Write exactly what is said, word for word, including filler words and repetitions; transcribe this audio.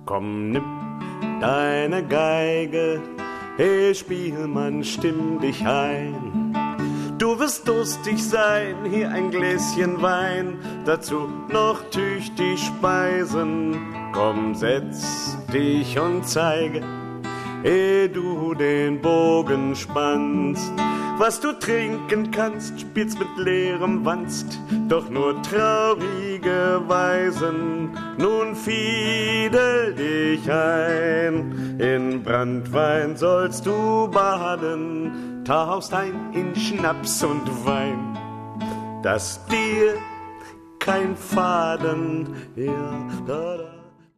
Komm, nimm deine Geige, hey Spielmann, stimm dich ein. Du wirst durstig sein, hier ein Gläschen Wein, dazu noch tüchtig Speisen. Komm, setz dich und zeige, ehe du den Bogen spannst. Was du trinken kannst, spielst mit leerem Wanst, doch nur traurige Weisen. Nun fiedel dich ein, in Branntwein sollst du baden, tauchst ein in Schnaps und Wein, dass dir kein Faden, ja, da, da.